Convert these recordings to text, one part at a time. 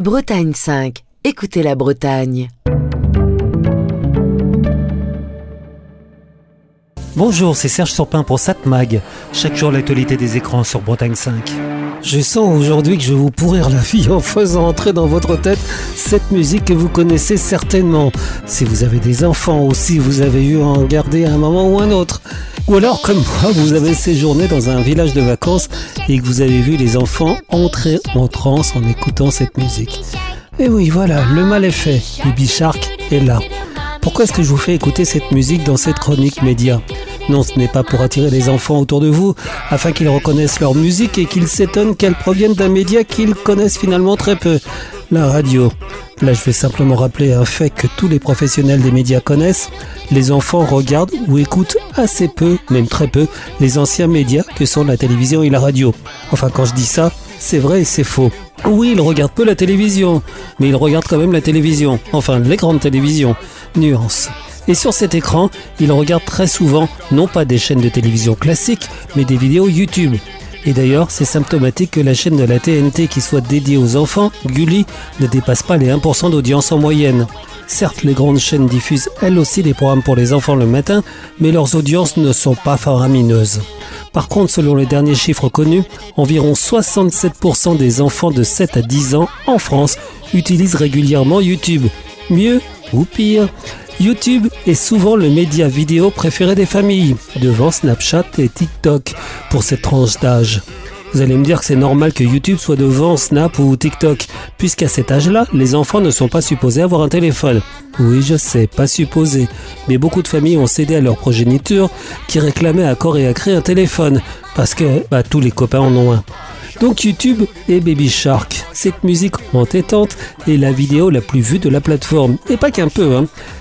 Bretagne 5, écoutez la Bretagne. Bonjour, c'est Serge Surpin pour Satmag. Chaque jour l'actualité des écrans sur Bretagne 5. Je sens aujourd'hui que je vais vous pourrir la vie en faisant entrer dans votre tête cette musique que vous connaissez certainement. Si vous avez des enfants ou si vous avez eu à en garder à un moment ou un autre. Ou alors, comme moi, vous avez séjourné dans un village de vacances et que vous avez vu les enfants entrer en transe en écoutant cette musique. Et oui, voilà, le mal est fait. Baby Shark est là. Pourquoi est-ce que je vous fais écouter cette musique dans cette chronique média ? Non, ce n'est pas pour attirer les enfants autour de vous, afin qu'ils reconnaissent leur musique et qu'ils s'étonnent qu'elle provienne d'un média qu'ils connaissent finalement très peu, la radio. Là, je vais simplement rappeler un fait que tous les professionnels des médias connaissent. Les enfants regardent ou écoutent assez peu, même très peu, les anciens médias que sont la télévision et la radio. Enfin, quand je dis ça, c'est vrai et c'est faux. Oui, ils regardent peu la télévision, mais ils regardent quand même la télévision. Enfin, l'écran de télévision. Nuance. Et sur cet écran, ils regardent très souvent, non pas des chaînes de télévision classiques, mais des vidéos YouTube. Et d'ailleurs, c'est symptomatique que la chaîne de la TNT qui soit dédiée aux enfants, Gulli, ne dépasse pas les 1% d'audience en moyenne. Certes, les grandes chaînes diffusent elles aussi des programmes pour les enfants le matin, mais leurs audiences ne sont pas faramineuses. Par contre, selon les derniers chiffres connus, environ 67% des enfants de 7 à 10 ans en France utilisent régulièrement YouTube. Mieux ou pire, YouTube est souvent le média vidéo préféré des familles, devant Snapchat et TikTok pour cette tranche d'âge. Vous allez me dire que c'est normal que YouTube soit devant Snap ou TikTok, puisqu'à cet âge-là, les enfants ne sont pas supposés avoir un téléphone. Oui, je sais, pas supposés, mais beaucoup de familles ont cédé à leur progéniture qui réclamaient à corps et à cri un téléphone, parce que tous les copains en ont un. Donc YouTube et Baby Shark, cette musique entêtante est la vidéo la plus vue de la plateforme. Et pas qu'un peu,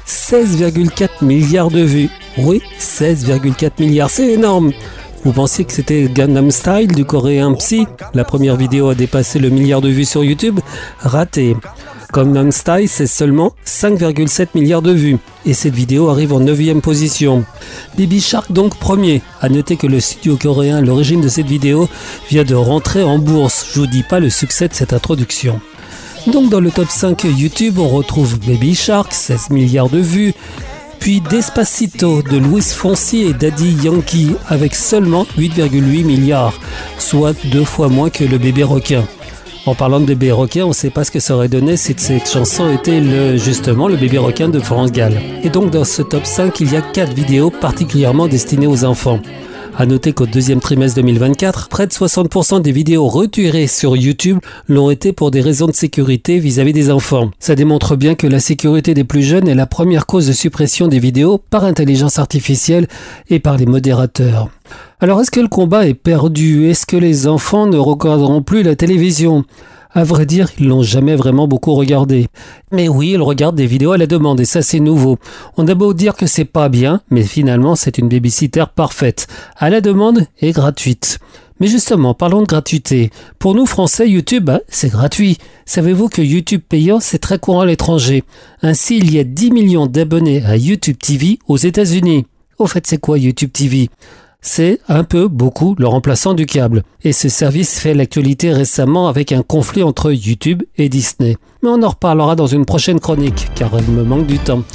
16,4 milliards de vues. Oui, 16,4 milliards, c'est énorme. Vous pensiez que c'était Gangnam Style du coréen Psy ? La première vidéo a dépassé le milliard de vues sur YouTube ? Raté. Gangnam Style, c'est seulement 5,7 milliards de vues. Et cette vidéo arrive en 9e position. Baby Shark donc premier. À noter que le studio coréen à l'origine de cette vidéo vient de rentrer en bourse. Je vous dis pas le succès de cette introduction. Donc dans le top 5 YouTube, on retrouve Baby Shark, 16 milliards de vues. Puis Despacito de Luis Fonsi et Daddy Yankee avec seulement 8,8 milliards, soit 2 fois moins que le bébé requin. En parlant de bébé requin, on ne sait pas ce que ça aurait donné si cette chanson était justement le bébé requin de Florence Gall. Et donc dans ce top 5, il y a 4 vidéos particulièrement destinées aux enfants. À noter qu'au deuxième trimestre 2024, près de 60% des vidéos retirées sur YouTube l'ont été pour des raisons de sécurité vis-à-vis des enfants. Ça démontre bien que la sécurité des plus jeunes est la première cause de suppression des vidéos par intelligence artificielle et par les modérateurs. Alors est-ce que le combat est perdu ? Est-ce que les enfants ne regarderont plus la télévision ? À vrai dire, ils l'ont jamais vraiment beaucoup regardé. Mais oui, ils regardent des vidéos à la demande et ça c'est nouveau. On a beau dire que c'est pas bien, mais finalement c'est une babysitter parfaite, à la demande et gratuite. Mais justement, parlons de gratuité. Pour nous Français, YouTube, c'est gratuit. Savez-vous que YouTube payant, c'est très courant à l'étranger. Ainsi, il y a 10 millions d'abonnés à YouTube TV aux États-Unis. Au fait, c'est quoi YouTube TV ? C'est un peu, beaucoup, le remplaçant du câble. Et ce service fait l'actualité récemment avec un conflit entre YouTube et Disney. Mais on en reparlera dans une prochaine chronique, car il me manque du temps.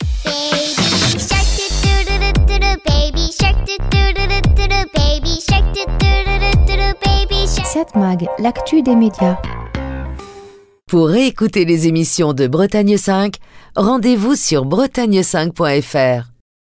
Satmag, l'actu des médias. Pour réécouter les émissions de Bretagne 5, rendez-vous sur bretagne5.fr.